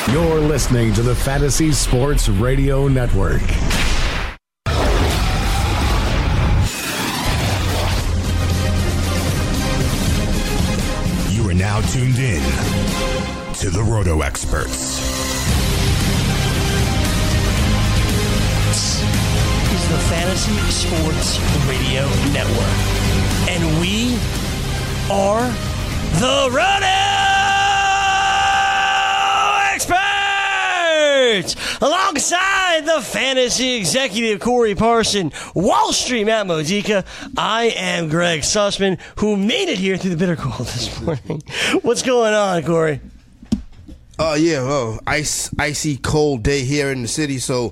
You're listening to the Fantasy Sports Radio Network. You are now tuned in to the Roto Experts. This is the Fantasy Sports Radio Network, and we are the Roto Experts! Alongside the fantasy executive Corey Parson, Wall Street Matt Modica, I am Greg Sussman, who made it here through the bitter cold this morning. What's going on, Corey? Icy cold day here in the city, so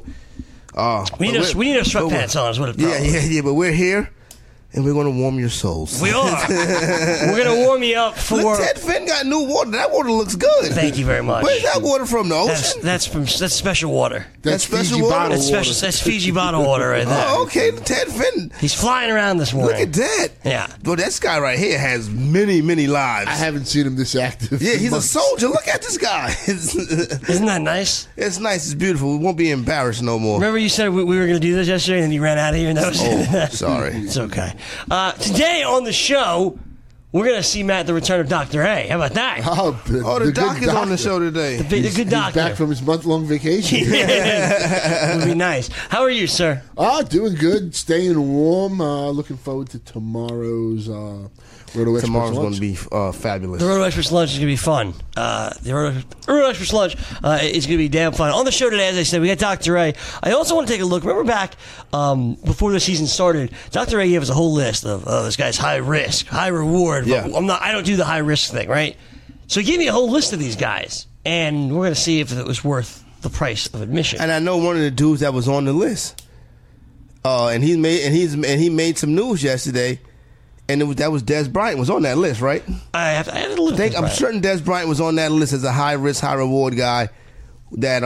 we need our sweatpants on is what it is. Yeah, but we're here. And we're going to warm your souls. We are. We're going to warm you up for... Look, Ted Finn got new water. That water looks good. Thank you very much. Where's that water from, the ocean? That's special water. That's special water? That's Fiji bottle water right there. Oh, okay. Ted Finn. He's flying around this morning. Look at that. Yeah. Well, this guy right here has many, many lives. I haven't seen him this active. Yeah, he's a soldier. Look at this guy. Isn't that nice? It's nice. It's beautiful. We won't be embarrassed no more. Remember you said we were going to do this yesterday and then you ran out of here? And that was sorry. It's okay. Today on the show, we're going to see, Matt, the return of Dr. A. How about that? The doc is on the show today. The good doctor. He's back from his month-long vacation. It would be nice. How are you, sir? Doing good. Staying warm. Looking forward to tomorrow's Roto Experts Tomorrow's lunch. going to be fabulous. The Roto Experts lunch is going to be fun. The Roto Experts lunch is going to be damn fun. On the show today, as I said, we got Dr. A. I also want to take a look. Remember back before the season started, Dr. A gave us a whole list of this guy's high risk, high reward. Yeah. I don't do the high risk thing, right? So he gave me a whole list of these guys, and we're going to see if it was worth the price of admission. And I know one of the dudes that was on the list. And he made some news yesterday. And that was Des Bryant was on that list, right? I have to look. I'm certain Des Bryant was on that list as a high risk, high reward guy. That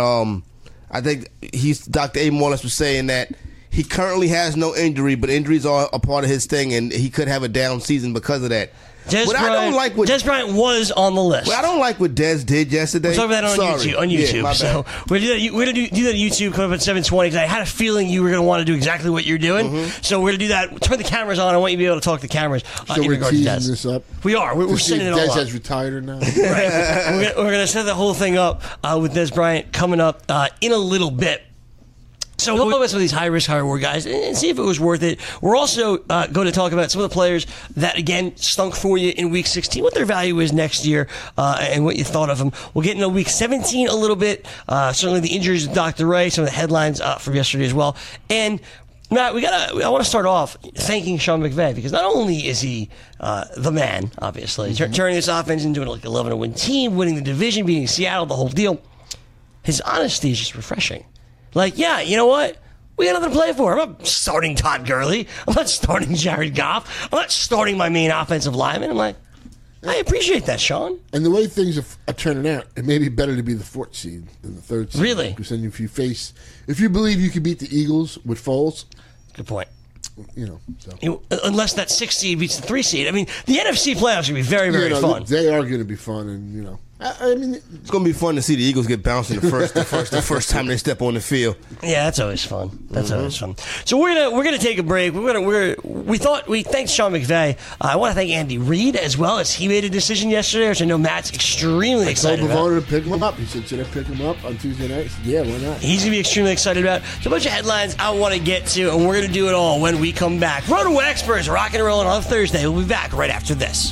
I think Dr. A. more or less was saying that he currently has no injury, but injuries are a part of his thing, and he could have a down season because of that. Des Bryant was on the list. What I don't like what Des did yesterday. We're talking about that on YouTube. Yeah, my so bad. we're going to do that on YouTube coming up at 7:20 because I had a feeling you were going to want to do exactly what you're doing. Mm-hmm. So we're going to do that. Turn the cameras on. I want you to be able to talk to the cameras. So we're teasing this up? We are. We're setting it all Des up. has retired or not? Right. We're going to set the whole thing up with Des Bryant coming up in a little bit. So we'll talk about some of these high-risk, high-reward guys and see if it was worth it. We're also going to talk about some of the players that, again, stunk for you in Week 16, what their value is next year, and what you thought of them. We'll get into Week 17 a little bit, certainly the injuries of Dr. Ray, some of the headlines from yesterday as well. And, Matt, I want to start off thanking Sean McVay because not only is he the man, obviously, turning this offense into an 11-win team, winning the division, beating Seattle, the whole deal, his honesty is just refreshing. Like, yeah, you know what? We got nothing to play for. I'm not starting Todd Gurley. I'm not starting Jared Goff. I'm not starting my main offensive lineman. I'm like, I appreciate that, Sean. And the way things are turning out, it may be better to be the 4th seed than the 3rd seed. Really? Because then if you believe you could beat the Eagles with Foles. Good point. Unless that 6th seed beats the 3 seed. I mean, the NFC playoffs are going to be very, very fun. They are going to be fun, and I mean, it's going to be fun to see the Eagles get bounced in the first time they step on the field. Yeah, that's always fun. Always fun. So we're gonna take a break. We thanked Sean McVay. I want to thank Andy Reid as well as he made a decision yesterday, which I know Matt's extremely excited about. I told Bavona to pick him up. He said, "Should I pick him up on Tuesday night?" I said, "Yeah, why not?" He's gonna be extremely excited about. So a bunch of headlines I want to get to, and we're gonna do it all when we come back. Roto Experts, rock and rolling on Thursday. We'll be back right after this.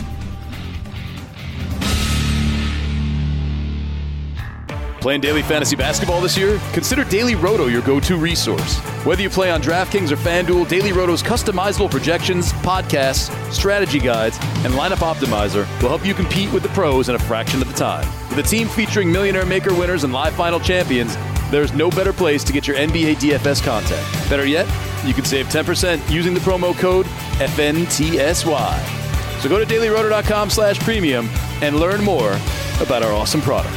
Playing daily fantasy basketball this year? Consider Daily Roto your go-to resource. Whether you play on DraftKings or FanDuel, Daily Roto's customizable projections, podcasts, strategy guides, and lineup optimizer will help you compete with the pros in a fraction of the time. With a team featuring Millionaire Maker winners and live final champions, there's no better place to get your NBA DFS content. Better yet, you can save 10% using the promo code FNTSY. So go to dailyroto.com/premium and learn more about our awesome product.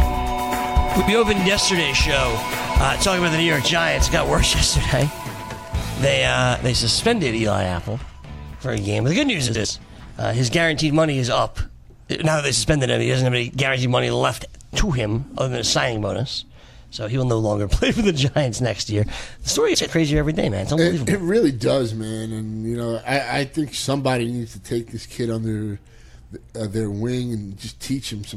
We opened yesterday's show talking about the New York Giants. It got worse yesterday. they suspended Eli Apple for a game. But the good news is his guaranteed money is up. Now that they suspended him, he doesn't have any guaranteed money left to him other than a signing bonus. So he will no longer play for the Giants next year. The story gets crazier every day, man. It's unbelievable. It really does, man. And, I think somebody needs to take this kid under their wing and just teach him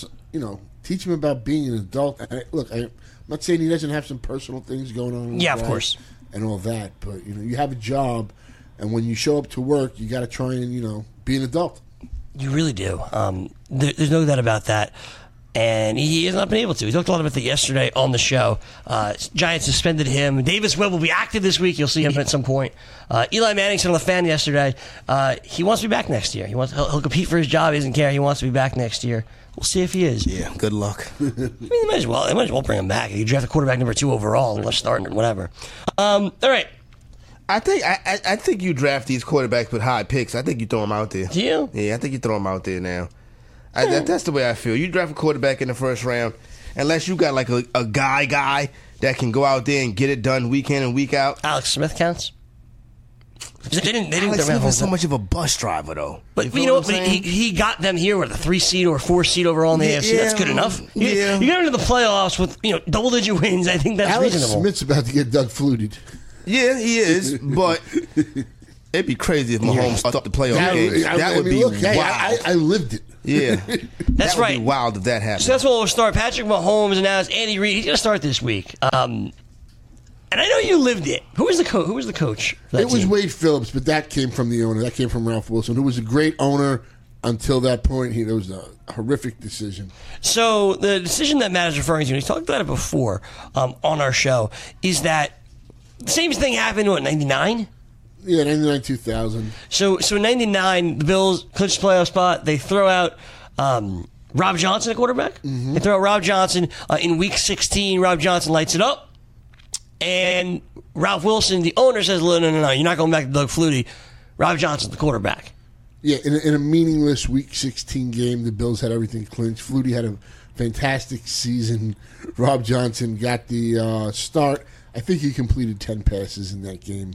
teach him about being an adult. I'm not saying he doesn't have some personal things going on. Yeah, of course. And all that. But, you have a job, and when you show up to work, you got to try and, be an adult. You really do. There's no doubt about that. And he has not been able to. We talked a lot about that yesterday on the show. Giants suspended him. Davis Webb will be active this week. You'll see him at some point. Eli Manning said on the fan yesterday, he wants to be back next year. He'll compete for his job. He doesn't care. He wants to be back next year. We'll see if he is. Yeah, good luck. I mean, they might as well bring him back. You draft a quarterback number 2 overall, let's start and whatever. All right. I think you draft these quarterbacks with high picks. I think you throw them out there. Do you? Yeah, I think you throw them out there now. That's the way I feel. You draft a quarterback in the first round, unless you got like a guy that can go out there and get it done week in and week out. Alex Smith counts. They didn't Alex Smith is so much of a bus driver, though. But you know what? He got them here with a 3 seed or 4 seed overall in the AFC. That's good enough. You get into the playoffs with double-digit wins. I think that's Alex reasonable. Smith's about to get Doug fluted. Yeah, he is, but it'd be crazy if Mahomes started the playoff games. That would be wild. I lived it. Yeah, that's that would right. be wild if that happened. So that's what we'll start. Patrick Mahomes announced Andy Reid. He's going to start this week. And I know you lived it. Who was the coach? It was Wade Phillips, but that came from the owner. That came from Ralph Wilson, who was a great owner until that point. It was a horrific decision. So the decision that Matt is referring to, and he's talked about it before on our show, is that the same thing happened in 99? Yeah, 99, 2000. So in 99, the Bills clinched the playoff spot. They throw out Rob Johnson, a quarterback. Mm-hmm. They throw out Rob Johnson in Week 16. Rob Johnson lights it up. And Ralph Wilson, the owner, says, no, you're not going back to Doug Flutie. Rob Johnson's the quarterback. Yeah, in a meaningless Week 16 game, the Bills had everything clinched. Flutie had a fantastic season. Rob Johnson got the start. I think he completed 10 passes in that game.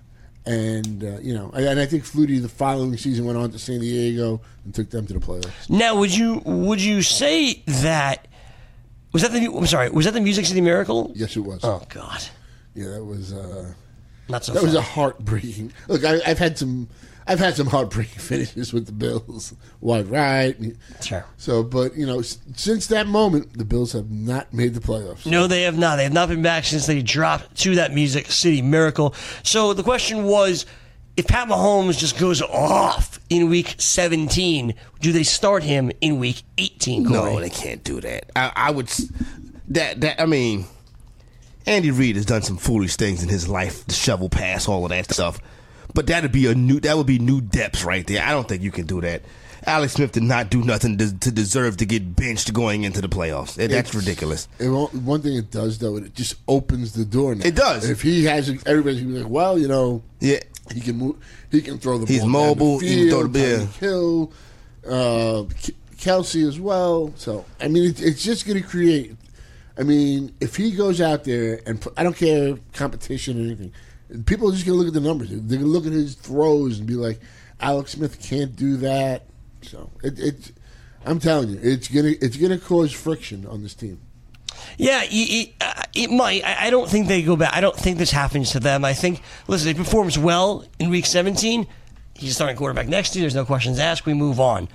And, and I think Flutie the following season went on to San Diego and took them to the playoffs. Now, would you say that was that the Music City Miracle? Yes, it was. Oh God. Yeah, that was not so. That was a heartbreaking. Look, I've had some heartbreaking finishes with the Bills. Wide right. Sure. So, but since that moment, the Bills have not made the playoffs. No, they have not. They have not been back since they dropped to that Music City Miracle. So the question was, if Pat Mahomes just goes off in Week 17, do they start him in Week 18? Corey? No, they can't do that. I would. I mean, Andy Reid has done some foolish things in his life, the shovel pass, all of that stuff. But that would be new depths right there. I don't think you can do that. Alex Smith did not do nothing to deserve to get benched going into the playoffs. That's ridiculous. One thing it does, though, it just opens the door now. It does. If he has, everybody's going to be like, well, yeah, he can move. He can throw the ball. He's mobile. Down the field, he can throw the Hill, Kelsey as well. So, I mean, it's just going to create. I mean, if he goes out there and I don't care competition or anything, people are just going to look at the numbers. They're going to look at his throws and be like, Alex Smith can't do that. So I'm telling you, it's gonna cause friction on this team. Yeah, it might. I don't think they go back. I don't think this happens to them. I think, listen, he performs well in Week 17. He's a starting quarterback next year. There's no questions asked. We move on.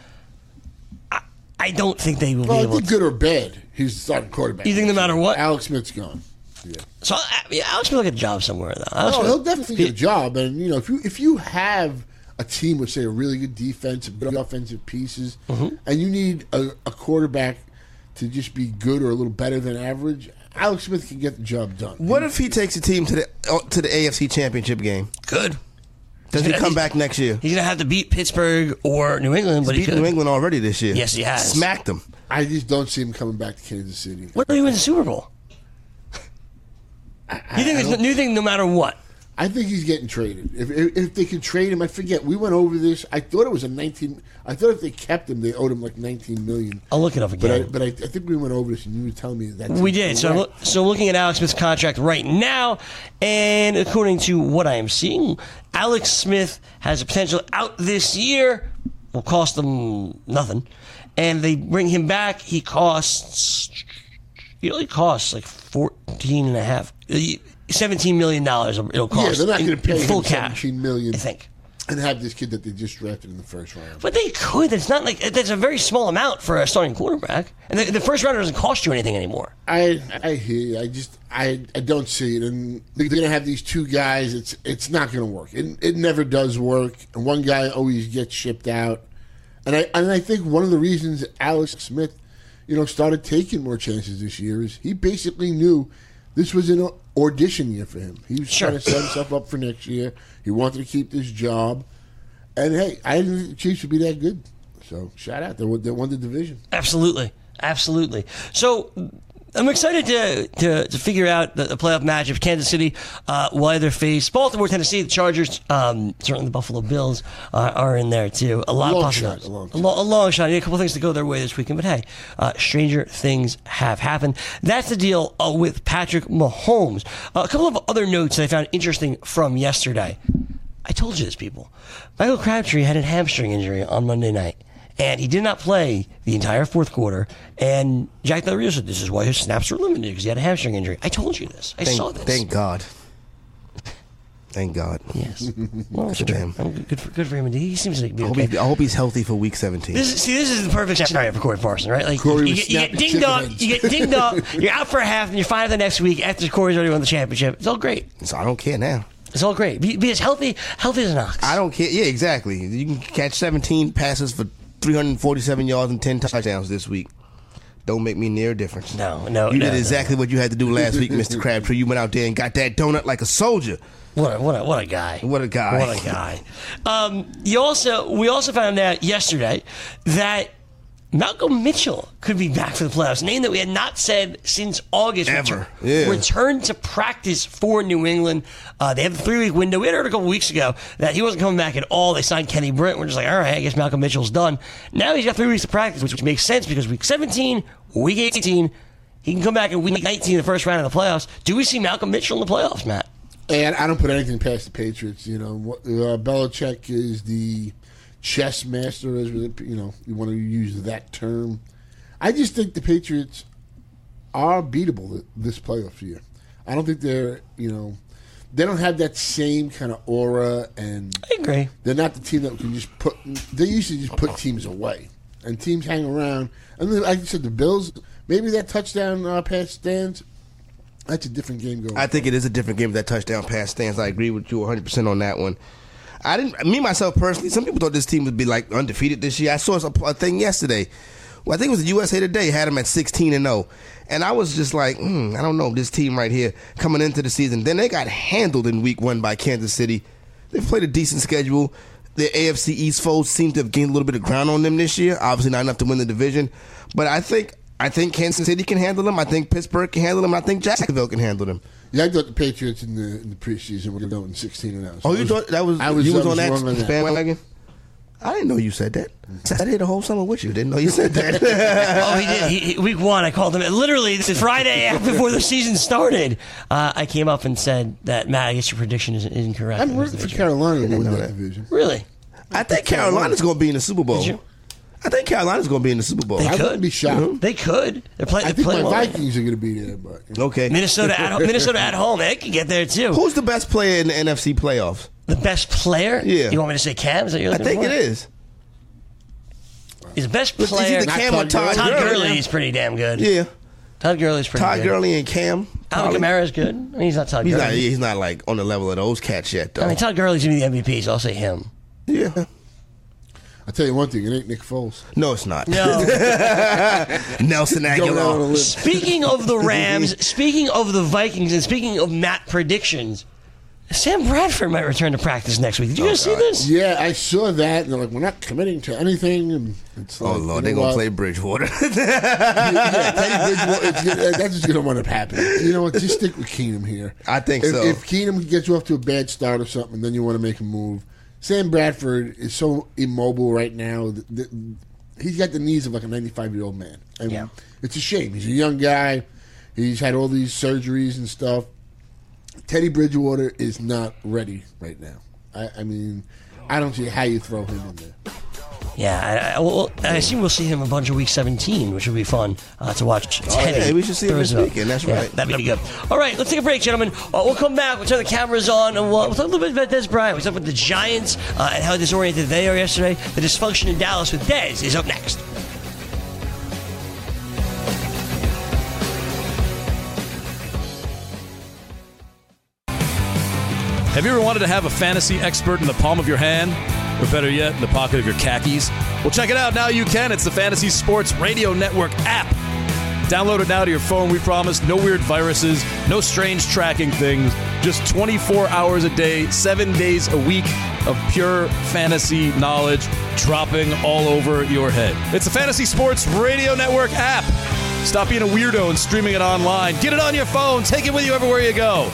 I don't think they will be able to. Good or bad, he's the starting quarterback. You think no matter what? Alex Smith's gone. Yeah. So Alex Smith will get a job somewhere, though. He'll definitely get a job. And, if you have a team with, say, a really good defense, good offensive pieces, and you need a quarterback to just be good or a little better than average, Alex Smith can get the job done. What if he takes a team to the AFC Championship game? Good. Does he come back next year? He's going to have to beat Pittsburgh or New England, but he beat New England already this year. Yes, he has. Smacked them. I just don't see him coming back to Kansas City. What if he wins the Super Bowl? You think no matter what? I think he's getting traded. If they could trade him, I forget. We went over this. I thought it was I thought if they kept him, they owed him like $19 million. I'll look it up again. But I think we went over this, and you were telling me that. We did. So looking at Alex Smith's contract right now, and according to what I am seeing, Alex Smith has a potential out this year. Will cost them nothing, and they bring him back. He only costs like $17 million. It'll cost. Yeah, they're not going to pay full him cash. $17 million. I think. And have this kid that they just drafted in the first round. But they could. It's not like that's a very small amount for a starting quarterback. And the first rounder doesn't cost you anything anymore. I hear you. I don't see it. And they're going to have these two guys. It's not going to work. It never does work. And one guy always gets shipped out. And I think one of the reasons Alex Smith, started taking more chances this year is he basically knew this was an audition year for him. He was trying to set himself up for next year. He wanted to keep this job. And, hey, I didn't think the Chiefs would be that good. So, shout out. They won the division. Absolutely. So, I'm excited to figure out the playoff matchup. Kansas City will either face Baltimore, Tennessee, the Chargers, certainly the Buffalo Bills are in there too. A long shot. Yeah, a couple things to go their way this weekend. But hey, stranger things have happened. That's the deal with Patrick Mahomes. A couple of other notes that I found interesting from yesterday. I told you this, people. Michael Crabtree had a hamstring injury on Monday night. And he did not play the entire fourth quarter. And Jack Del Rio said this is why his snaps were limited, because he had a hamstring injury. I told you this. I saw this. Thank God. Yes. Well, good for him. Good for him. He seems like okay. I hope he's healthy for week 17. This is the perfect scenario for Corey Parson, right? Like Corey you get dinged up, you're out for a half, and you're fine the next week after Corey's already won the championship. It's all great. So I don't care now. It's all great. Be as healthy as an ox. I don't care. Yeah, exactly. You can catch 17 passes for 347 yards and 10 touchdowns this week. Don't make me near a difference. No. You did exactly what you had to do last week, Mr. Crabtree. You went out there and got that donut like a soldier. What a guy. What a guy. We also found out yesterday that Malcolm Mitchell could be back for the playoffs. Name that we had not said since August. Ever. Returned to practice for New England. They have a 3-week window. We had heard a couple weeks ago that he wasn't coming back at all. They signed Kenny Britt. We're just like, all right, I guess Malcolm Mitchell's done. Now he's got 3 weeks to practice, which makes sense because week 17, week 18, he can come back in week 19, the first round of the playoffs. Do we see Malcolm Mitchell in the playoffs, Matt? And I don't put anything past the Patriots. Belichick is the chess master, as you want to use that term. I just think the Patriots are beatable this playoff year. I don't think they're, they don't have that same kind of aura, and I agree. They're not the team that can just they usually just put teams away, and teams hang around. And then, like you said, the Bills, maybe that touchdown pass stands. That's a different game going. I think it is a different game if that touchdown pass stands. I agree with you 100% on that one. Myself personally, some people thought this team would be like undefeated this year. I saw a thing yesterday. Well, I think it was the USA Today had them at 16-0. And I was just like, I don't know, this team right here coming into the season. Then they got handled in week 1 by Kansas City. They've played a decent schedule. The AFC East foes seem to have gained a little bit of ground on them this year. Obviously not enough to win the division. But I think Kansas City can handle them. I think Pittsburgh can handle them. I think Jacksonville can handle them. Yeah, I thought the Patriots in the preseason were going to go in 16-0. So you thought that was you was on that bandwagon? I didn't know you said that. I sat here the whole summer with you. Didn't know you said that. Oh, he did. Week 1, I called him. Literally, this is Friday before the season started. I came up and said that, Matt, I guess your prediction is incorrect. I'm rooting for Carolina to win that division. Really? I think Carolina's going to be in the Super Bowl. I think Carolina's going to be in the Super Bowl. I wouldn't be shocked. Mm-hmm. They could. I think my Vikings are going to be there. But okay. Minnesota at home. They can get there too. Who's the best player in the NFC playoffs? The best player? Yeah. You want me to say Cam? Is that you're I think it is. He's the best player. Is he the Cam or Todd Gurley is pretty damn good. Yeah. Todd Gurley's pretty good. Todd Gurley and Cam. Alvin Kamara's good. I mean, he's not Todd Gurley. He's not like on the level of those cats yet, though. I mean, Todd Gurley's going to be the MVP, so I'll say him. Yeah. I'll tell you one thing, it ain't Nick Foles. No, it's not. No. Nelson Aguilar. Speaking of the Rams, speaking of the Vikings, and speaking of Matt predictions, Sam Bradford might return to practice next week. Did you guys see this? Yeah, I saw that, and they're like, we're not committing to anything. And it's like, Lord, they're going to play Bridgewater. Teddy Bridgewater, that's just going to wind up happening. You know what? Just stick with Keenum here. I think so. If Keenum gets you off to a bad start or something, and then you want to make a move. Sam Bradford is so immobile right now. He's got the knees of like a 95-year-old man. And it's a shame. He's a young guy. He's had all these surgeries and stuff. Teddy Bridgewater is not ready right now. I mean, I don't see how you throw him in there. Yeah, I assume we'll see him a bunch of Week 17, which will be fun to watch. Yeah, we should see him this weekend. That's right. That'd be good. All right, let's take a break, gentlemen. We'll come back. We'll turn the cameras on, and we'll talk a little bit about Dez Bryant. We'll talk about the Giants and how disoriented they are yesterday. The dysfunction in Dallas with Dez is up next. Have you ever wanted to have a fantasy expert in the palm of your hand? Or better yet, in the pocket of your khakis? Well, check it out. Now you can. It's the Fantasy Sports Radio Network app. Download it now to your phone. We promise no weird viruses, no strange tracking things. Just 24 hours a day, 7 days a week of pure fantasy knowledge dropping all over your head. It's the Fantasy Sports Radio Network app. Stop being a weirdo and streaming it online. Get it on your phone. Take it with you everywhere you go.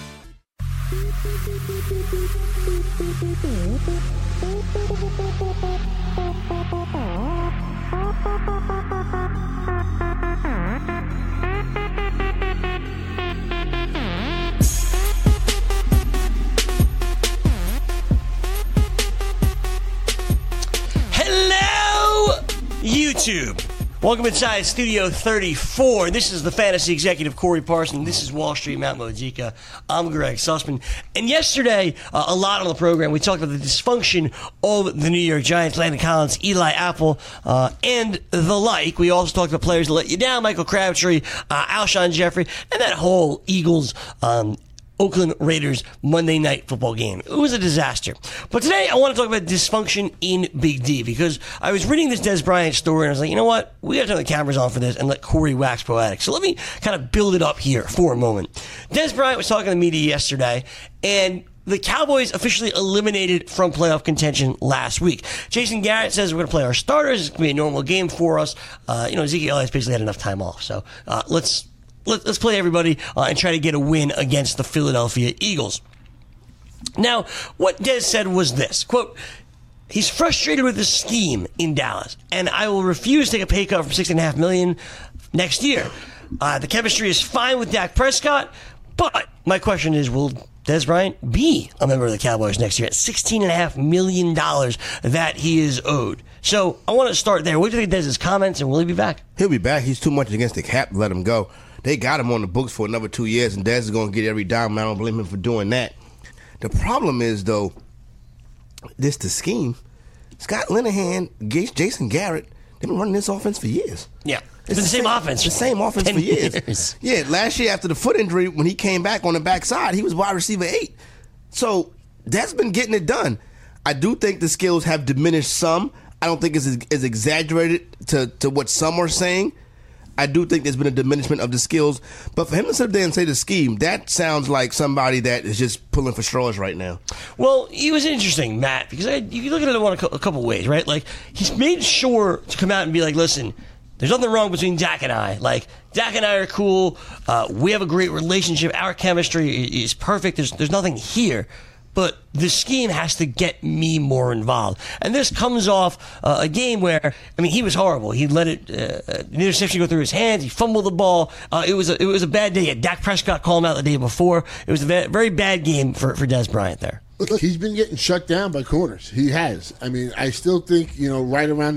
YouTube. Welcome inside Studio 34. This is the fantasy executive, Corey Parson. This is Wall Street, Matt Modica. I'm Greg Sussman. And yesterday, a lot on the program, we talked about the dysfunction of the New York Giants, Landon Collins, Eli Apple, and the like. We also talked about players that let you down, Michael Crabtree, Alshon Jeffrey, and that whole Eagles Oakland Raiders Monday Night Football game. It was a disaster. But today I want to talk about dysfunction in Big D, because I was reading this Dez Bryant story and I was like, you know what? We got to turn the cameras on for this and let Corey wax poetic. So let me kind of build it up here for a moment. Dez Bryant was talking to the media yesterday, and the Cowboys officially eliminated from playoff contention last week. Jason Garrett says we're going to play our starters. It's going to be a normal game for us. Ezekiel has basically had enough time off. So let's play everybody and try to get a win against the Philadelphia Eagles. Now, what Dez said was this, quote, he's frustrated with the scheme in Dallas, and I will refuse to take a pay cut from $6.5 million next year. The chemistry is fine with Dak Prescott, but my question is, will Dez Bryant be a member of the Cowboys next year at $16.5 million that he is owed? So I want to start there. What do you think of Dez's comments, and will he be back? He'll be back. He's too much against the cap to let him go. They got him on the books for another 2 years, and Dez is going to get every dime. I don't blame him for doing that. The problem is, though, the scheme. Scott Linehan, Jason Garrett, they've been running this offense for years. Yeah. It's been the same offense. The same offense for years. Yeah, last year after the foot injury, when he came back on the backside, he was wide receiver 8. So that's been getting it done. I do think the skills have diminished some. I don't think it's as exaggerated to what some are saying. I do think there's been a diminishment of the skills. But for him to sit there and say the scheme, that sounds like somebody that is just pulling for straws right now. Well, it was interesting, Matt, because you look at it in a couple ways, right? Like, he's made sure to come out and be like, listen, there's nothing wrong between Dak and I. Like, Dak and I are cool. We have a great relationship. Our chemistry is perfect. There's nothing here. But the scheme has to get me more involved. And this comes off a game where, I mean, he was horrible. He let an interception go through his hands. He fumbled the ball. It was a bad day. Dak Prescott called him out the day before. It was a very bad game for Dez Bryant there. Look, he's been getting shut down by corners. He has. I mean, I still think, right around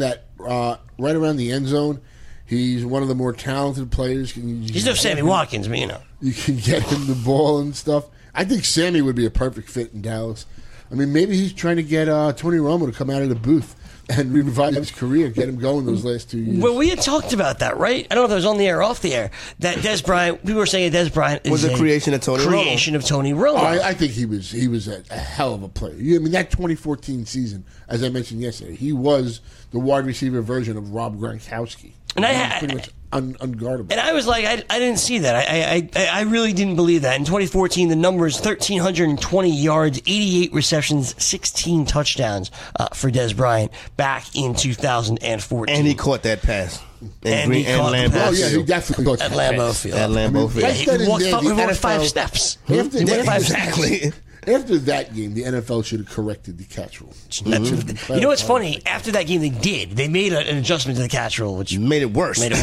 the end zone, he's one of the more talented players. He's no Sammy Watkins, but you can get him the ball and stuff. I think Sammy would be a perfect fit in Dallas. I mean, maybe he's trying to get Tony Romo to come out of the booth and revive his career, get him going those last 2 years. Well, we had talked about that, right? I don't know if it was on the air or off the air. That Dez Bryant, people were saying Dez Bryant was a creation of Tony Romo. I think he was a hell of a player. I mean, that 2014 season, as I mentioned yesterday, he was the wide receiver version of Rob Gronkowski. And unguardable. And I was like, I didn't see that. I really didn't believe that. In 2014, the numbers 1,320 yards, 88 receptions, 16 touchdowns for Dez Bryant back in 2014. And he caught that pass. And he caught the Lambeau pass. Oh, yeah, he definitely caught At that Lambeau pass. Field. At Lambeau Field. Yeah, Right he then and walked, there, he the walked NFL 5 steps. After, He walked 5 steps. Exactly. after that game, the NFL should have corrected the catch rule. You know what's funny? After that game, they did. They made an adjustment to the catch rule, which Made it worse. They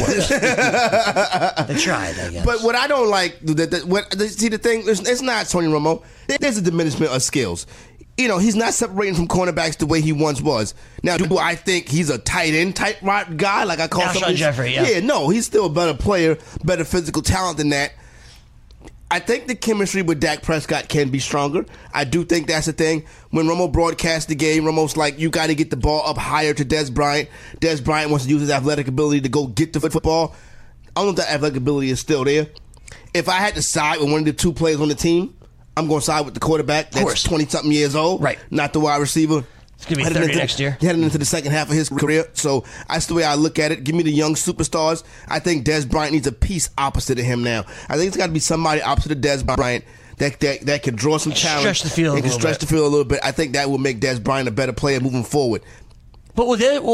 tried, I guess. But what I don't like, see the thing, it's not Tony Romo. There's a diminishment of skills. You know, he's not separating from cornerbacks the way he once was. Now, do I think he's a tight end type guy? Like I call Alshon Jeffrey, yeah. Yeah, no, he's still a better player, better physical talent than that. I think the chemistry with Dak Prescott can be stronger. I do think that's the thing. When Romo broadcast the game, Romo's like, you got to get the ball up higher to Dez Bryant. Dez Bryant wants to use his athletic ability to go get the football. I don't know if that athletic ability is still there. If I had to side with one of the two players on the team, I'm going to side with the quarterback that's 20-something years old, right? Not the wide receiver. It's going to be 30 next year. Heading into the second half of his career. So that's the way I look at it. Give me the young superstars. I think Dez Bryant needs a piece opposite of him now. I think it's got to be somebody opposite of Dez Bryant that can draw some talent. Stretch the field. Can stretch the field a little bit. I think that will make Dez Bryant a better player moving forward. But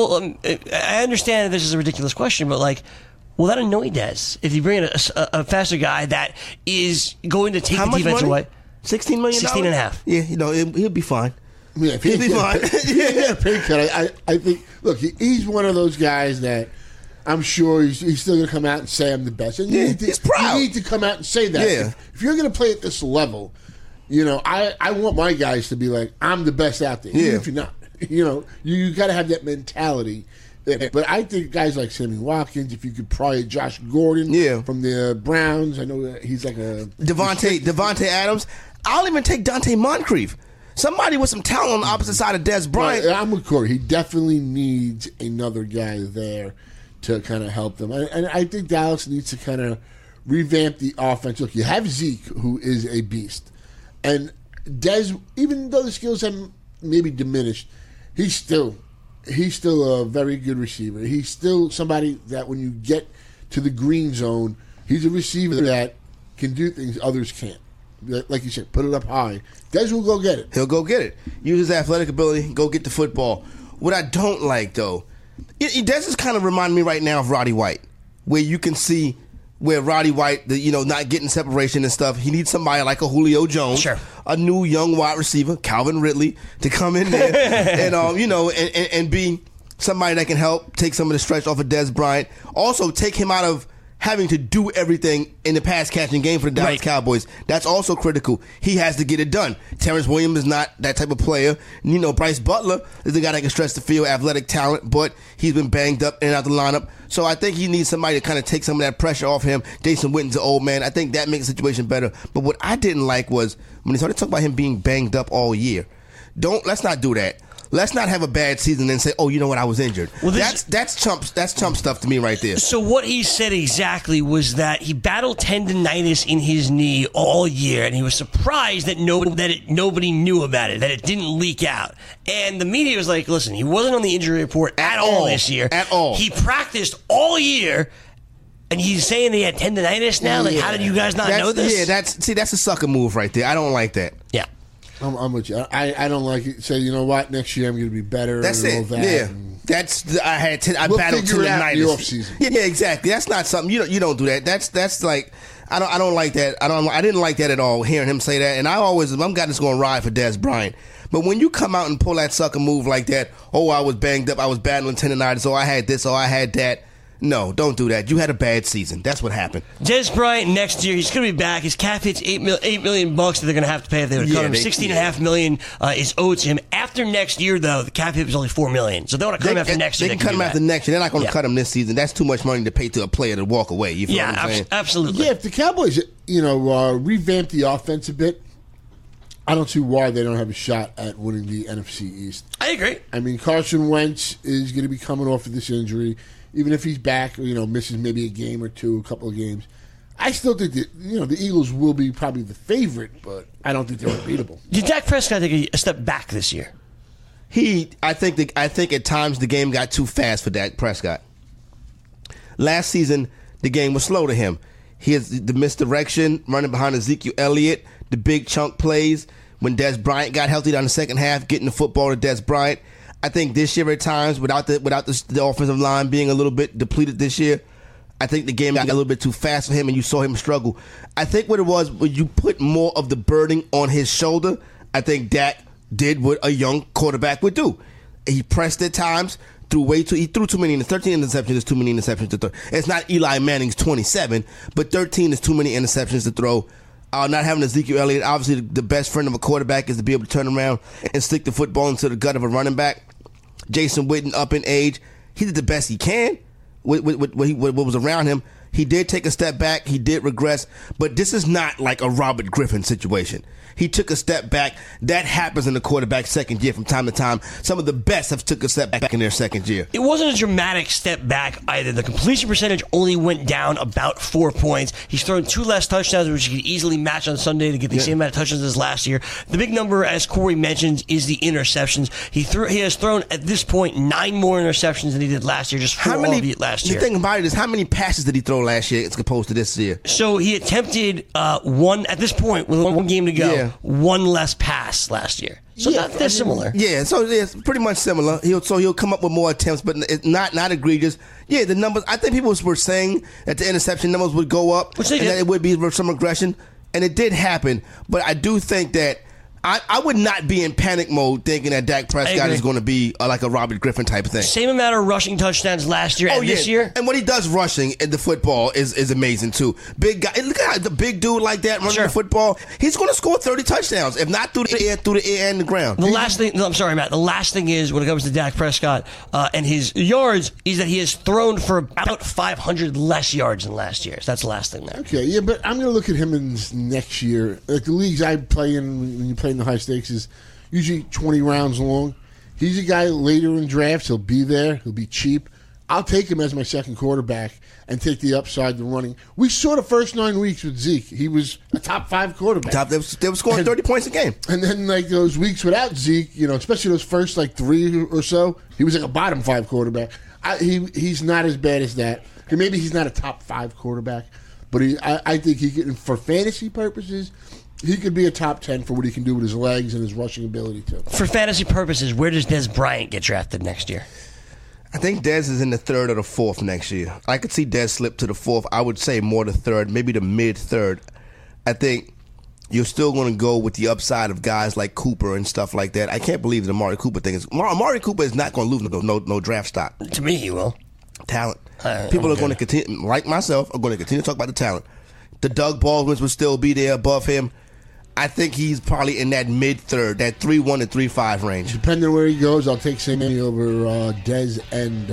I understand that this is a ridiculous question, but like, will that annoy Dez if you bring in a faster guy that is going to take the defense away? $16 million? 16.5. Yeah, he'll be fine. Yeah, if he'll be fine. Yeah, pay cut. I think. Look, he's one of those guys that I'm sure he's still going to come out and say I'm the best. And he's proud. You need to come out and say that. Yeah. If you're going to play at this level, you know, I want my guys to be like, I'm the best out there. Even if you're not. You know, you got to have that mentality. But I think guys like Sammy Watkins, if you could probably Josh Gordon from the Browns, I know he's like a Devontae Adams. I'll even take Dante Moncrief. Somebody with some talent on the opposite side of Dez Bryant. I'm with Corey. He definitely needs another guy there to kind of help them. And I think Dallas needs to kind of revamp the offense. Look, you have Zeke, who is a beast. And Dez, even though the skills have maybe diminished, he's still a very good receiver. He's still somebody that when you get to the green zone, he's a receiver that can do things others can't. Like you said, put it up high. Dez will go get it. He'll go get it. Use his athletic ability, go get the football. What I don't like, though, Dez is kind of reminding me right now of Roddy White, where you can see where Roddy White, not getting separation and stuff. He needs somebody like a Julio Jones, a new young wide receiver, Calvin Ridley, to come in there and be somebody that can help take some of the stretch off of Dez Bryant. Also, take him out of having to do everything in the pass-catching game for the Dallas Cowboys. That's also critical. He has to get it done. Terrence Williams is not that type of player. Bryce Butler is the guy that can stretch the field, athletic talent, but he's been banged up in and out the lineup. So I think he needs somebody to kind of take some of that pressure off him. Jason Witten's an old man. I think that makes the situation better. But what I didn't like was when they started talking about him being banged up all year. Let's not do that. Let's not have a bad season and say, "Oh, you know what? I was injured." Well, that's chump stuff to me right there. So what he said exactly was that he battled tendonitis in his knee all year, and he was surprised that nobody knew about it, that it didn't leak out. And the media was like, "Listen, he wasn't on the injury report at all this year. At all. He practiced all year." And he's saying he had tendonitis now? Like, how did you guys not know this? Yeah, that's a sucker move right there. I don't like that. Yeah. I'm with you. I don't like it. Say, you know what? Next year I'm going to be better. That's and it. all that. I battled tendonitis. In the offseason. Yeah, exactly. That's not something you don't do that. That's like I don't like that. I didn't like that at all. Hearing him say that, and I'm guy that's going to ride for Dez Bryant. But when you come out and pull that sucker move like that, oh, I was banged up, I was battling tendonitis, oh, I had this, oh, I had that. No, don't do that. You had a bad season. That's what happened. Dez Bryant next year, he's going to be back. His cap hit's $8 million that they're going to have to pay if they would cut him. $16.5 million is owed to him. After next year, though, the cap hit was only $4 million. So they want to cut him after next year. They can cut him after next year. They're not going to cut him this season. That's too much money to pay to a player to walk away. You feel what I'm saying? Absolutely. Yeah, if the Cowboys, revamp the offense a bit, I don't see why they don't have a shot at winning the NFC East. I agree. I mean, Carson Wentz is going to be coming off of this injury. Even if he's back, misses maybe a game or two, a couple of games, I still think that the Eagles will be probably the favorite, but I don't think they're unbeatable. Did Dak Prescott take a step back this year? I think at times the game got too fast for Dak Prescott. Last season, the game was slow to him. He has the misdirection, running behind Ezekiel Elliott, the big chunk plays. When Dez Bryant got healthy down the second half, getting the football to Dez Bryant. I think this year at times, without the offensive line being a little bit depleted this year, I think the game got a little bit too fast for him, and you saw him struggle. I think what it was, when you put more of the burden on his shoulder, I think Dak did what a young quarterback would do. He pressed at times, he threw too many. 13 interceptions is too many interceptions to throw. It's not Eli Manning's 27, but 13 is too many interceptions to throw. Not having Ezekiel Elliott, obviously the best friend of a quarterback is to be able to turn around and stick the football into the gut of a running back. Jason Witten, up in age, he did the best he can with what was around him. He did take a step back. He did regress. But this is not like a Robert Griffin situation. He took a step back. That happens in the quarterback's second year from time to time. Some of the best have took a step back in their second year. It wasn't a dramatic step back either. The completion percentage only went down about 4 points. He's thrown 2 less touchdowns, which he could easily match on Sunday to get the same amount of touchdowns as last year. The big number, as Corey mentioned, is the interceptions. He has thrown, at this point, 9 more interceptions than he did last year, just 4 last year. The thing about it is, how many passes did he throw last year as opposed to this year? So he attempted one, at this point, with 1 game to go, 1 less pass last year. So they're similar. Yeah, so it's pretty much similar. He'll come up with more attempts, but it's not egregious. Yeah, the numbers, I think people were saying that the interception numbers would go up, and that it would be some aggression, and it did happen. But I do think that I would not be in panic mode thinking that Dak Prescott is going to be like a Robert Griffin type of thing. Same amount of rushing touchdowns last year and this year. And what he does rushing in the football is amazing too. Big guy, look at the big dude like that running the football. He's going to score 30 touchdowns, if not through the air and the ground. The last thing, I'm sorry, Matt. The last thing is, when it comes to Dak Prescott and his yards, is that he has thrown for about 500 less yards than last year. So that's the last thing there. Okay, yeah, but I'm going to look at him in this next year. Like the leagues I play in, when you play in the high stakes, is usually 20 rounds long. He's a guy later in drafts. He'll be there. He'll be cheap. I'll take him as my second quarterback and take the upside, the running. We saw the first 9 weeks with Zeke. He was a top 5 quarterback. They were scoring 30 points a game. And then like those weeks without Zeke, especially those first like 3 or so, he was like a bottom 5 quarterback. He's not as bad as that. And maybe he's not a top 5 quarterback, but I think he can, for fantasy purposes, he could be a top 10 for what he can do with his legs and his rushing ability too. For fantasy purposes, where does Dez Bryant get drafted next year? I think Dez is in the 3rd or the 4th next year. I could see Dez slip to the 4th. I would say more the 3rd, maybe the mid-3rd. I think you're still going to go with the upside of guys like Cooper and stuff like that. I can't believe the Amari Cooper thing. Amari Cooper is not going to lose no draft stock. To me, he will. Talent. People are going to continue, like myself, are going to continue to talk about the talent. The Doug Baldwins will still be there above him. I think he's probably in that mid-3rd, that 3-1 to 3-5 range. Depending on where he goes, I'll take Sammy over Dez and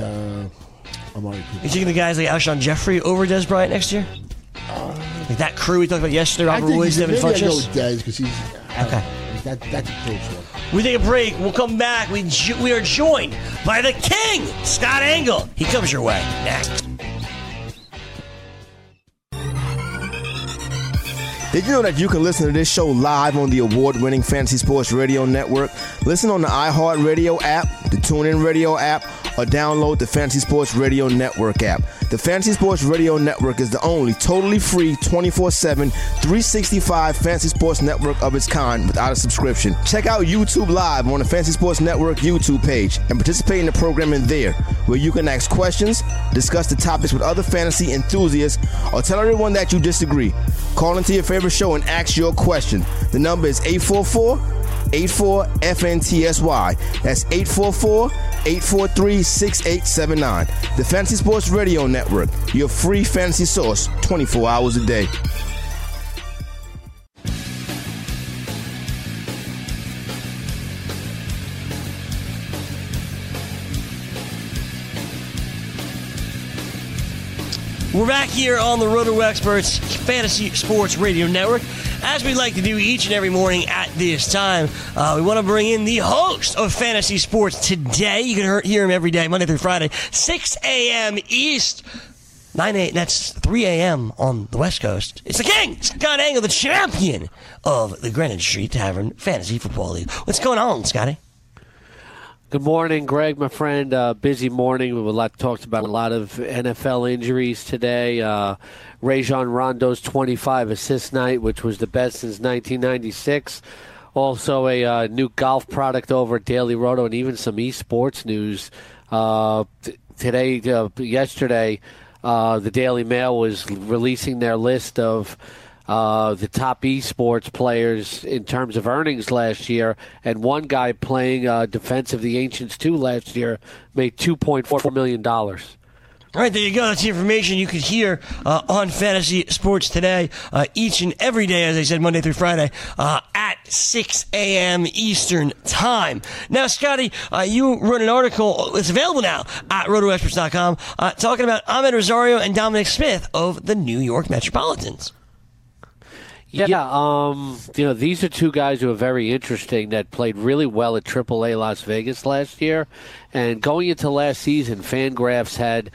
Amari Cooper. You taking the guys like Alshon Jeffrey over Dez Bryant next year? Like that crew we talked about yesterday, Robert Woods, Devin Funchess? I go with Dez because he's okay. That's a close one. We take a break. We'll come back. We are joined by the king, Scott Engel. He comes your way next. Did you know that you can listen to this show live on the award-winning Fantasy Sports Radio Network? Listen on the iHeartRadio app, the TuneIn Radio app, or download the Fantasy Sports Radio Network app. The Fantasy Sports Radio Network is the only totally free 24/7, 365 Fantasy Sports Network of its kind without a subscription. Check out YouTube Live on the Fantasy Sports Network YouTube page and participate in the programming there, where you can ask questions, discuss the topics with other fantasy enthusiasts, or tell everyone that you disagree. Call into your favorite show and ask your question. The number is 844-84-FNTSY. That's 844-843-6879. The Fantasy Sports Radio Network, your free fantasy source 24 hours a day. We're back here on the Roto Experts Fantasy Sports Radio Network. As we like to do each and every morning at this time, we want to bring in the host of Fantasy Sports today. You can hear him every day, Monday through Friday, 6 a.m. East, 9 a.m. That's 3 a.m. on the West Coast. It's the king, Scott Engel, the champion of the Greenwich Street Tavern Fantasy Football League. What's going on, Scotty? Good morning, Greg, my friend. Busy morning. We talked about a lot of NFL injuries today. Rajon Rondo's 25 assist night, which was the best since 1996. Also a new golf product over at Daily Roto, and even some esports news. Yesterday, the Daily Mail was releasing their list of the top esports players in terms of earnings last year, and one guy playing Defense of the Ancients 2 last year made $2.4 million. All right, there you go. That's the information you could hear on Fantasy Sports Today each and every day, as I said, Monday through Friday at 6 a.m. Eastern Time. Now, Scotty, you wrote an article. It's available now at RotoExperts.com talking about Ahmed Rosario and Dominic Smith of the New York Metropolitans. Yeah, these are two guys who are very interesting that played really well at AAA Las Vegas last year. And going into last season, Fangraphs had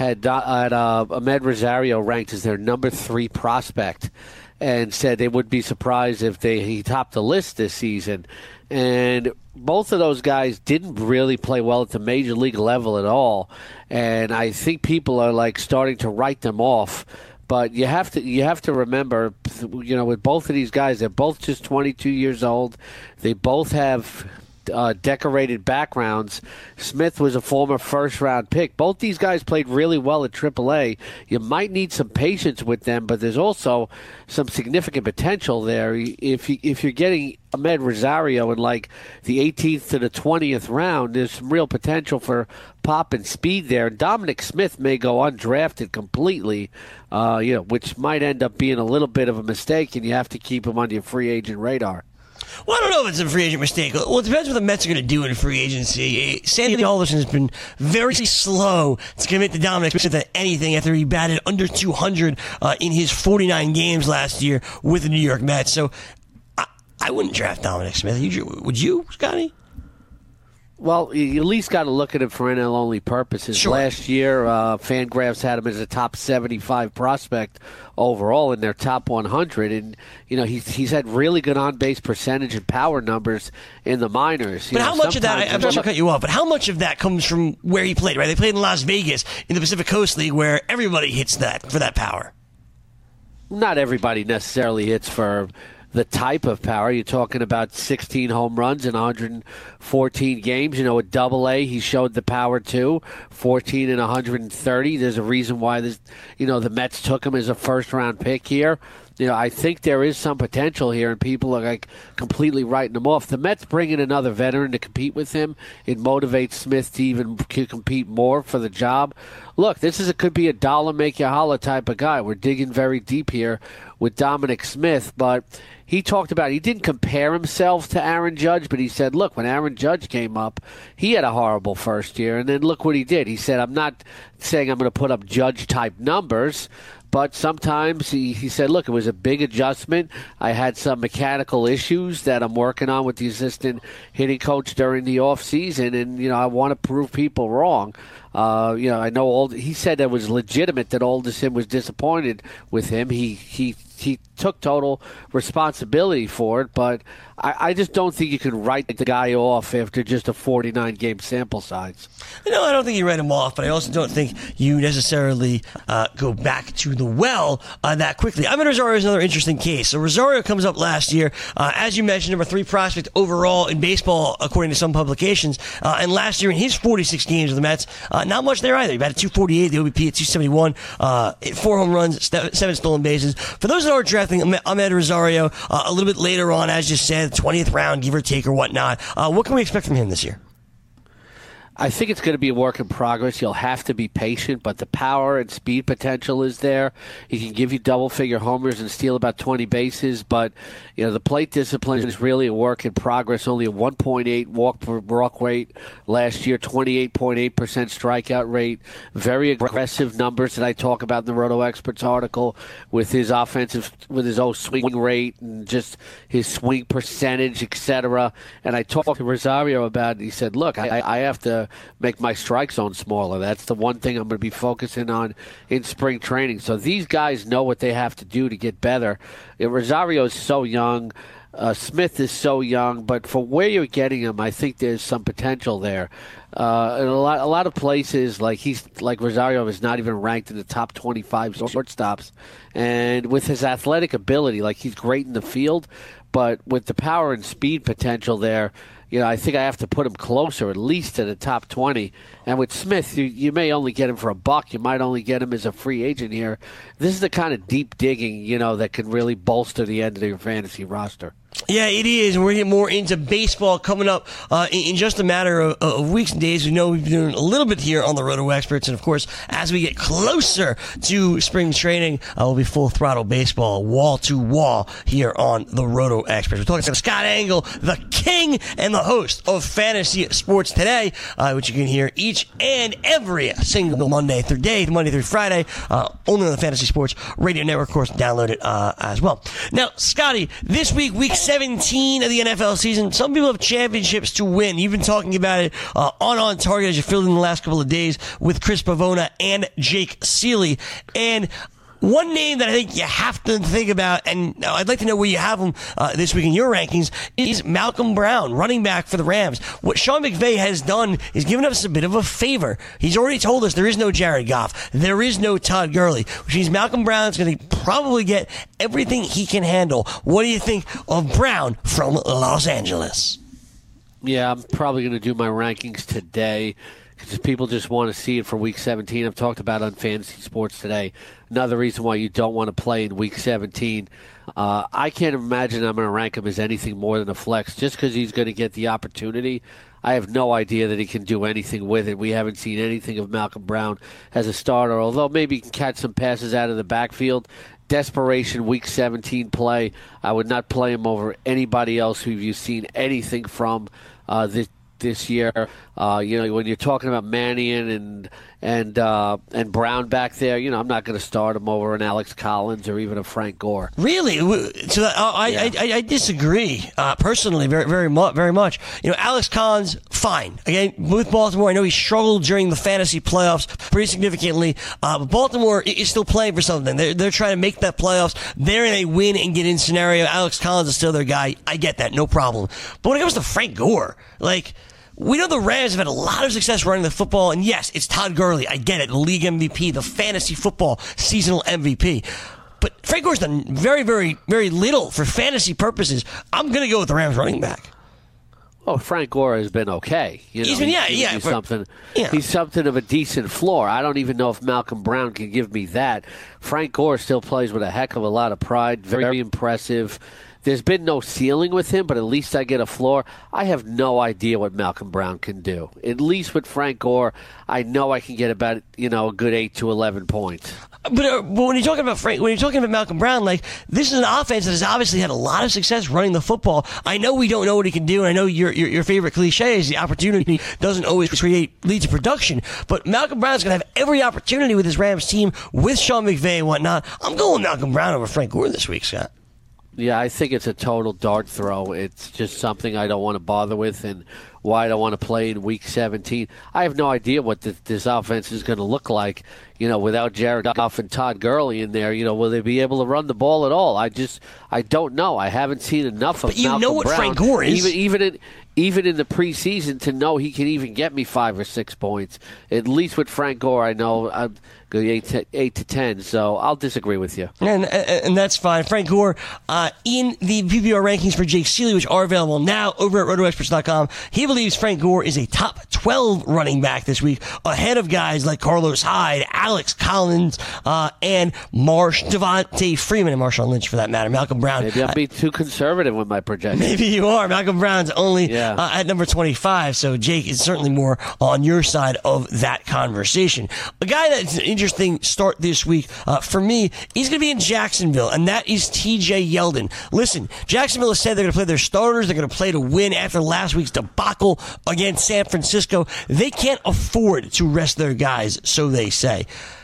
Ahmed Rosario ranked as their number 3 prospect and said they would be surprised if he topped the list this season. And both of those guys didn't really play well at the major league level at all. And I think people are starting to write them off. But you have to remember, with both of these guys, they're both just 22 years old. They both have decorated backgrounds. Smith was a former first-round pick. Both these guys played really well at AAA. You might need some patience with them, but there's also some significant potential there. If you're getting Ahmed Rosario in the 18th to the 20th round, there's some real potential for pop and speed there. Dominic Smith may go undrafted completely, which might end up being a little bit of a mistake, and you have to keep him on your free agent radar. Well, I don't know if it's a free agent mistake. Well, it depends what the Mets are going to do in free agency. Sandy Alderson has been very slow to commit to Dominic Smith to anything after he batted under 200 in his 49 games last year with the New York Mets. So I wouldn't draft Dominic Smith. Would you, Scotty? Well, you at least got to look at it for NL-only purposes. Sure. Last year, Fangraphs had him as a top 75 prospect overall in their top 100, and he's had really good on-base percentage and power numbers in the minors. But how much of that? I'm sorry to cut you off, but how much of that comes from where he played? Right, they played in Las Vegas in the Pacific Coast League, where everybody hits that for that power. Not everybody necessarily hits for the type of power. You're talking about 16 home runs in 114 games. At Double-A, he showed the power too. 14 in 130. There's a reason why the Mets took him as a first-round pick here. I think there is some potential here, and people are completely writing him off. The Mets bring in another veteran to compete with him. It motivates Smith to even compete more for the job. Look, could be a dollar make you holla type of guy. We're digging very deep here with Dominic Smith, but he talked about, he didn't compare himself to Aaron Judge, but he said, look, when Aaron Judge came up, he had a horrible first year, and then look what he did. He said, I'm not saying I'm going to put up Judge-type numbers, but sometimes he said, look, it was a big adjustment. I had some mechanical issues that I'm working on with the assistant hitting coach during the offseason, and, I want to prove people wrong. I know he said that was legitimate that Alderson was disappointed with him. He took total responsibility for it, but I just don't think you can write the guy off after just a 49-game sample size. I don't think you write him off, but I also don't think you necessarily go back to the well that quickly. Ahmed Rosario is another interesting case. So Rosario comes up last year, as you mentioned, number 3 prospect overall in baseball, according to some publications. And last year in his 46 games with the Mets, not much there either. He batted 248, the OBP at 271, 4 home runs, 7 stolen bases. For those that are drafting Ahmed Rosario a little bit later on, as you said, 20th round, give or take or whatnot, what can we expect from him this year? I think it's going to be a work in progress. You'll have to be patient, but the power and speed potential is there. He can give you double-figure homers and steal about 20 bases, but the plate discipline is really a work in progress. Only a 1.8 walk per walk rate last year, 28.8% strikeout rate. Very aggressive numbers that I talk about in the Roto Experts article with his own swing rate and just his swing percentage, etc. And I talked to Rosario about it. He said, look, I have to make my strike zone smaller. That's the one thing I'm going to be focusing on in spring training. So these guys know what they have to do to get better. Rosario is so young. Smith is so young, but for where you're getting him, I think there's some potential there. In a lot of places, like Rosario is not even ranked in the top 25 shortstops, and with his athletic ability, he's great in the field, but with the power and speed potential there, I think I have to put him closer, at least to the top 20. And with Smith, you may only get him for $1. You might only get him as a free agent here. This is the kind of deep digging, that can really bolster the end of your fantasy roster. Yeah, it is. And we're going to get more into baseball coming up in just a matter of weeks and days. We know we've been doing a little bit here on the Roto Experts. And, of course, as we get closer to spring training, we'll be full throttle baseball, wall to wall here on the Roto Experts. We're talking to Scott Engel, the king and the host of Fantasy Sports Today, which you can hear each and every single Monday through Friday, only on the Fantasy Sports Radio Network. Of course, download it as well. Now, Scotty, this week 17 of the NFL season. Some people have championships to win. You've been talking about it on Target as you filled in the last couple of days with Chris Pavona and Jake Seeley. And one name that I think you have to think about, and I'd like to know where you have him this week in your rankings, is Malcolm Brown, running back for the Rams. What Sean McVay has done is given us a bit of a favor. He's already told us there is no Jared Goff. There is no Todd Gurley, which means Malcolm Brown's going to probably get everything he can handle. What do you think of Brown from Los Angeles? Yeah, I'm probably going to do my rankings today because people just want to see it for Week 17. I've talked about it on Fantasy Sports Today. Another reason why you don't want to play in Week 17. I can't imagine I'm going to rank him as anything more than a flex just because he's going to get the opportunity. I have no idea that he can do anything with it. We haven't seen anything of Malcolm Brown as a starter, although maybe he can catch some passes out of the backfield. Desperation Week 17 play. I would not play him over anybody else who you've seen anything from this year. When you're talking about Mannion and Brown back there, I'm not going to start him over an Alex Collins or even a Frank Gore. Really? So I disagree personally, very, very much. Alex Collins, fine. Again, with Baltimore, I know he struggled during the fantasy playoffs pretty significantly, but Baltimore is still playing for something. They're trying to make that playoffs. They're in a win and get in scenario. Alex Collins is still their guy. I get that, no problem. But when it comes to Frank Gore, we know the Rams have had a lot of success running the football, and yes, it's Todd Gurley. I get it, the league MVP, the fantasy football seasonal MVP. But Frank Gore's done very, very, very little for fantasy purposes. I'm going to go with the Rams running back. Oh, Frank Gore has been okay. He's something of a decent floor. I don't even know if Malcolm Brown can give me that. Frank Gore still plays with a heck of a lot of pride, very impressive. There's been no ceiling with him, but at least I get a floor. I have no idea what Malcolm Brown can do. At least with Frank Gore, I know I can get about a good 8 to 11 points. But when you're talking about Malcolm Brown, this is an offense that has obviously had a lot of success running the football. I know we don't know what he can do, and I know your favorite cliche is the opportunity doesn't always lead to production. But Malcolm Brown's going to have every opportunity with his Rams team, with Sean McVay and whatnot. I'm going Malcolm Brown over Frank Gore this week, Scott. Yeah, I think it's a total dart throw. It's just something I don't want to bother with, and why I don't want to play in Week 17. I have no idea what this offense is going to look like, without Jared Goff and Todd Gurley in there. Will they be able to run the ball at all? I don't know. I haven't seen enough of Malcolm Brown. But you know what Frank Gore is. Even in the preseason to know he can even get me 5 or 6 points. At least with Frank Gore, I know I'm going 8 to 10. So I'll disagree with you. And that's fine. Frank Gore in the PPR rankings for Jake Seeley, which are available now over at RotoExperts.com. He believes Frank Gore is a top 12 running back this week, ahead of guys like Carlos Hyde, Alex Collins, and Devontae Freeman, and Marshawn Lynch for that matter. Malcolm Brown. Maybe I'm being too conservative with my projection. Maybe you are. Malcolm Brown's only at number 25, so Jake is certainly more on your side of that conversation. A guy that's an interesting start this week for me, he's going to be in Jacksonville, and that is TJ Yeldon. Listen, Jacksonville has said they're going to play their starters, they're going to play to win after last week's debacle against San Francisco. They can't afford to rest their guys, so they say.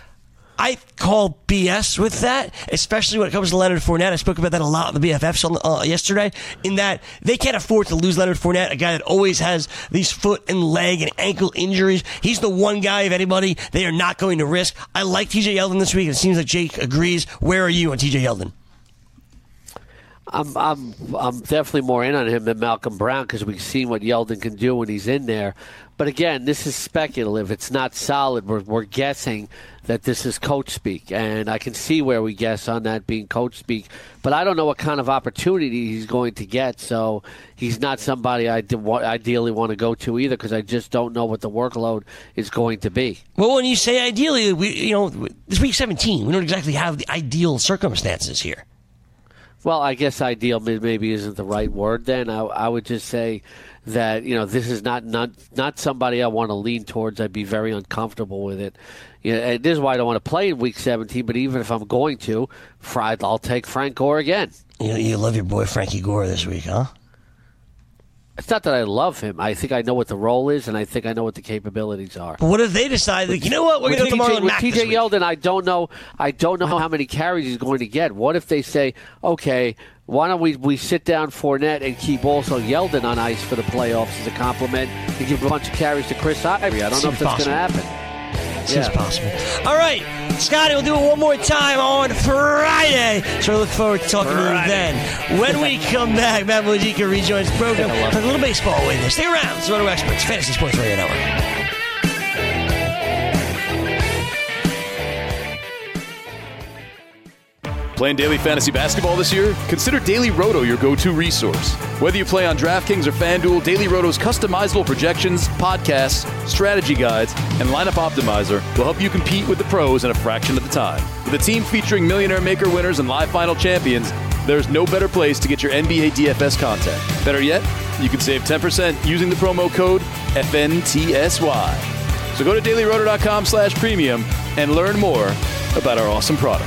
I call BS with that, especially when it comes to Leonard Fournette. I spoke about that a lot on the BFFs yesterday, in that they can't afford to lose Leonard Fournette, a guy that always has these foot and leg and ankle injuries. He's the one guy, if anybody, they are not going to risk. I like TJ Yeldon this week. It seems like Jake agrees. Where are you on TJ Yeldon? I'm definitely more in on him than Malcolm Brown because we've seen what Yeldon can do when he's in there. But again, this is speculative. It's not solid. We're guessing that this is coach speak, and I can see where we guess on that being coach speak. But I don't know what kind of opportunity he's going to get, so he's not somebody I ideally want to go to either because I just don't know what the workload is going to be. Well, when you say ideally, this week 17, we don't exactly have the ideal circumstances here. Well, I guess ideal maybe isn't the right word then. I would just say that, this is not somebody I want to lean towards. I'd be very uncomfortable with it. And this is why I don't want to play in Week 17, but even if I'm going to, I'll take Frank Gore again. You love your boy Frankie Gore this week, huh? It's not that I love him. I think I know what the role is, and I think I know what the capabilities are. But what if they decide, we're going to do Marlon Mack with this TJ week? Yeldon, I don't know how many carries he's going to get. What if they say, okay, why don't we sit down Fournette and keep also Yeldon on ice for the playoffs as a compliment and give a bunch of carries to Chris Ivory? I don't know if that's going to happen. Seems possible. All right, Scotty, we'll do it one more time on Friday. So I look forward to talking to you then. When we come back, Matt Modica rejoins the program. Talk a little baseball with us. Stay around. It's Roto Experts, Fantasy Sports Radio Network. Playing daily fantasy basketball this year? Consider Daily Roto your go-to resource. Whether you play on DraftKings or FanDuel, Daily Roto's customizable projections, podcasts, strategy guides, and lineup optimizer will help you compete with the pros in a fraction of the time. With a team featuring Millionaire Maker winners and live final champions, there's no better place to get your NBA DFS content. Better yet, you can save 10% using the promo code FNTSY. So go to dailyroto.com/premium and learn more about our awesome product.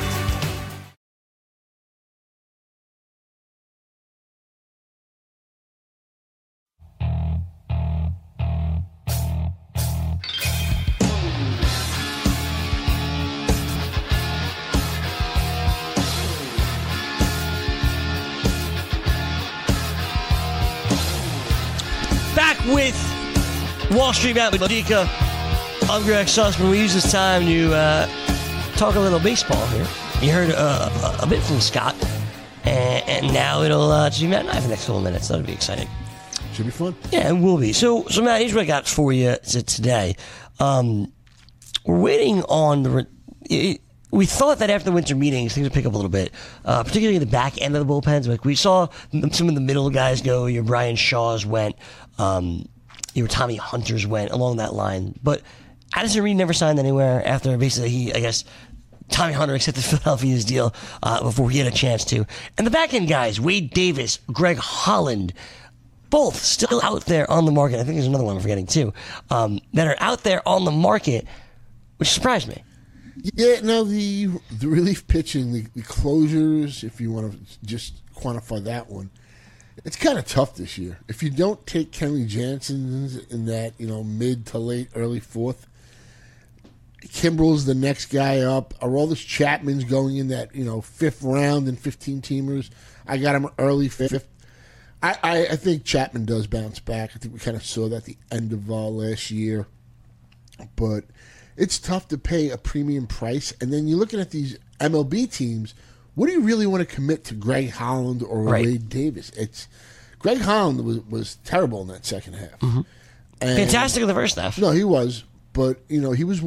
With Wall Street Matt Modica, I'm Greg Sussman. We use this time to talk a little baseball here. You heard a bit from Scott, and now it'll just be Matt and I for the next couple of minutes. That'll be exciting. Should be fun. Yeah, it will be. So Matt, here's what I got for you today. We're waiting on we thought that after the winter meetings, things would pick up a little bit, particularly the back end of the bullpens. Like we saw some of the middle guys go. Your Brian Shaws went. Your Tommy Hunters went along that line. But Addison Reed never signed anywhere after basically Tommy Hunter accepted Philadelphia's deal before he had a chance to. And the back end guys, Wade Davis, Greg Holland, both still out there on the market. I think there's another one I'm forgetting too, that are out there on the market, which surprised me. Yeah, no, the relief pitching, the closures, if you want to just quantify that one, it's kind of tough this year. If you don't take Kenley Jansen in that, mid to late, early fourth, Kimbrel's the next guy up. Aroldis Chapman's going in that, fifth round and 15-teamers. I got him early fifth. I think Chapman does bounce back. I think we kind of saw that at the end of last year. But it's tough to pay a premium price. And then you're looking at these MLB teams. What do you really want to commit to Greg Holland or Wade Davis? Greg Holland was terrible in that second half. Mm-hmm. Fantastic in the first half. No, he was. But, he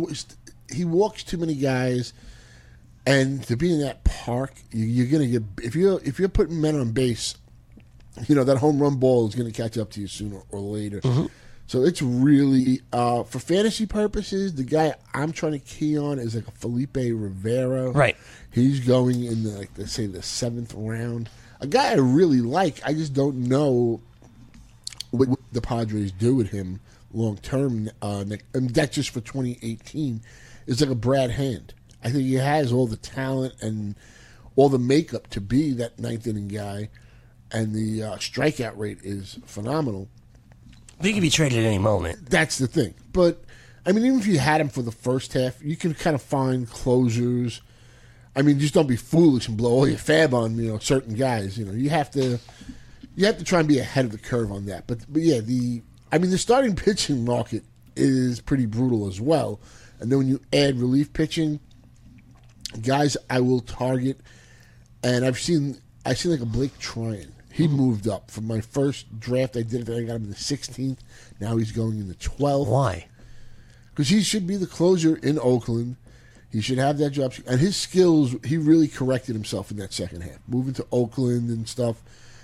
walks too many guys. And to be in that park, you're going to get – if you're putting men on base, that home run ball is going to catch up to you sooner or later. Mm-hmm. So it's really, for fantasy purposes, the guy I'm trying to key on is like a Felipe Rivera. Right. He's going in the seventh round. A guy I really like. I just don't know what the Padres do with him long term. And that's just for 2018. Is like a Brad Hand. I think he has all the talent and all the makeup to be that ninth inning guy, and the strikeout rate is phenomenal. He could be traded at any moment. That's the thing. But, even if you had him for the first half, you can kind of find closers. Just don't be foolish and blow all your fab on, certain guys. You have to try and be ahead of the curve on that. But yeah, the starting pitching market is pretty brutal as well. And then when you add relief pitching, guys I will target, and I've seen I see like a Blake Tryon. He moved up from my first draft. I did it. I got him in the 16th. Now he's going in the 12th. Why? Because he should be the closer in Oakland. He should have that job. And his skills, he really corrected himself in that second half, moving to Oakland and stuff.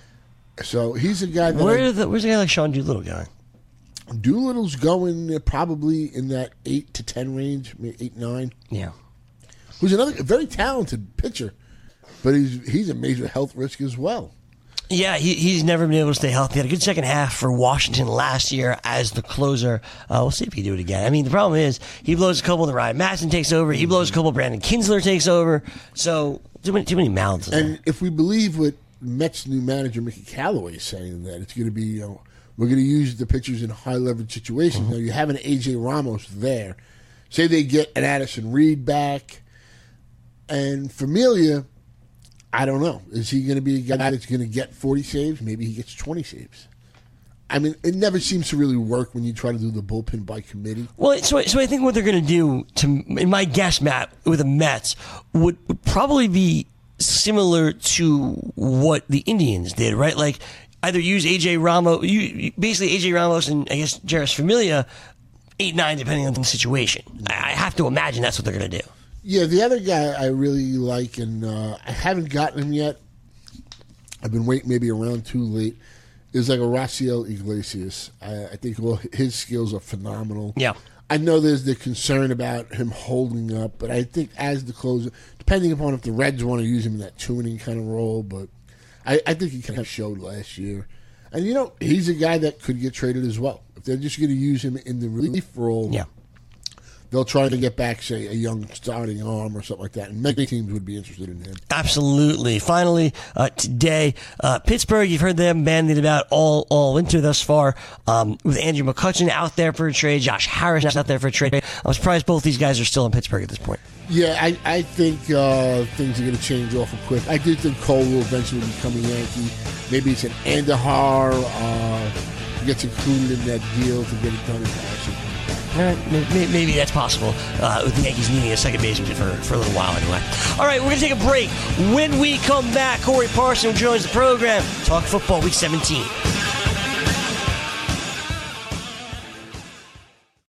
So he's a guy that. Where's a guy like Sean Doolittle going? Doolittle's going probably in that 8 to 10 range, maybe 8, 9. Yeah. Who's another very talented pitcher, but he's a major health risk as well. Yeah, he's never been able to stay healthy. He had a good second half for Washington last year as the closer. We'll see if he can do it again. I mean, the problem is he blows a couple, and Ryan Madson takes over. He blows a couple, Brandon Kinsler takes over. So too many mouths. And if we believe what Mets' new manager Mickey Callaway is saying, that it's going to be, we're going to use the pitchers in high leverage situations. Mm-hmm. Now you have an AJ Ramos there. Say they get an Addison Reed back, and Familia. I don't know. Is he going to be a guy that's going to get 40 saves? Maybe he gets 20 saves. I mean, it never seems to really work when you try to do the bullpen by committee. Well, so I think what they're going to do, in my guess, Matt, with the Mets, would probably be similar to what the Indians did, right? Like either use AJ Ramos, basically AJ Ramos and I guess Jeurys Familia, 8-9, depending on the situation. I have to imagine that's what they're going to do. Yeah, the other guy I really like, and I haven't gotten him yet. I've been waiting maybe around too late. Is like a Raciel Iglesias. I think his skills are phenomenal. Yeah. I know there's the concern about him holding up, but I think as the closer, depending upon if the Reds want to use him in that 2-inning kind of role, but I think he kind of showed last year. And, he's a guy that could get traded as well. If they're just going to use him in the relief role, yeah, they'll try to get back, say, a young starting arm or something like that. And many teams would be interested in him. Absolutely. Finally, today, Pittsburgh, you've heard them bandied about all winter thus far, with Andrew McCutchen out there for a trade, Josh Harris out there for a trade. I'm surprised both these guys are still in Pittsburgh at this point. Yeah, I think things are going to change awful quick. I do think Cole will eventually become a Yankee. Maybe it's an Andahar gets included in that deal to get it done in Washington. Maybe that's possible, with the Yankees needing a second baseman for a little while anyway. All right, we're going to take a break. When we come back, Corey Parson joins the program. Talk football week 17.